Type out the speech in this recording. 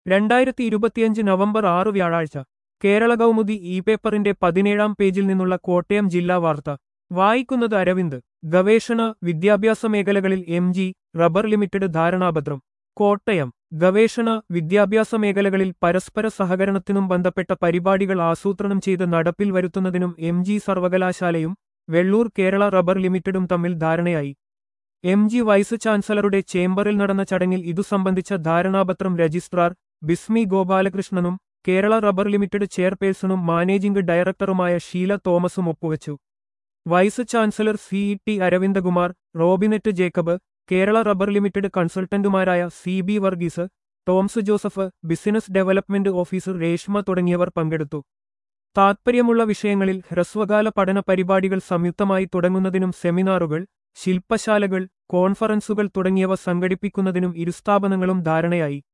2025 November 6 വ്യാഴാഴ്ച Kerala Kaumudi E പേപ്പറിന്റെ 17-ാം പേജിൽ നിന്നുള്ള കോട്ടയം ജില്ലാ വാർത്ത വായിക്കുന്നത് അരവിന്ദ്. ഗവേഷണ വിദ്യാഭ്യാസ മേഖലകളിൽ എം.ജി. റബ്ബർ ലിമിറ്റഡ് ധാരണാപത്രം. കോട്ടയം. ഗവേഷണ വിദ്യാഭ്യാസ മേഖലകളിൽ പരസ്പര സഹകരണത്തിനും ബന്ധപ്പെട്ട പരിപാടികൾ ആസൂത്രണം ചെയ്ത് നടപ്പിൽ വരുത്തുന്നതിനും എം.ജി. സർവകലാശാലയും വെള്ളൂർ കേരള റബ്ബർ ലിമിറ്റഡും തമ്മിൽ ധാരണയായി. എം.ജി. വൈസ് ചാൻസലറുടെ ചേംബറിൽ നടന്ന ചടങ്ങിൽ ഇതു സംബന്ധിച്ച ധാരണാപത്രം രജിസ്ട്രാർ ബിസ്മി ഗോപാലകൃഷ്ണനും കേരള റബ്ബർ ലിമിറ്റഡ് ചെയർപേഴ്സണും മാനേജിംഗ് ഡയറക്ടറുമായ ഷീല തോമസും ഒപ്പുവച്ചു. Vice chancellor C T. Aravindakumar, Robinet Jacob, Kerala rubber limited കൺസൾട്ടന്റുമാരായ C B. Varghese, Toms Joseph, business development officer Reshma തുടങ്ങിയവർ പങ്കെടുത്തു. താത്പര്യമുള്ള വിഷയങ്ങളിൽ ഹ്രസ്വകാല പഠന പരിപാടികൾ സംയുക്തമായി തുടങ്ങുന്നതിനും സെമിനാറുകൾ, ശില്പശാലകൾ, കോൺഫറൻസുകൾ തുടങ്ങിയവ സംഘടിപ്പിക്കുന്നതിനും ഇരുസ്ഥാപനങ്ങളും ധാരണയായി.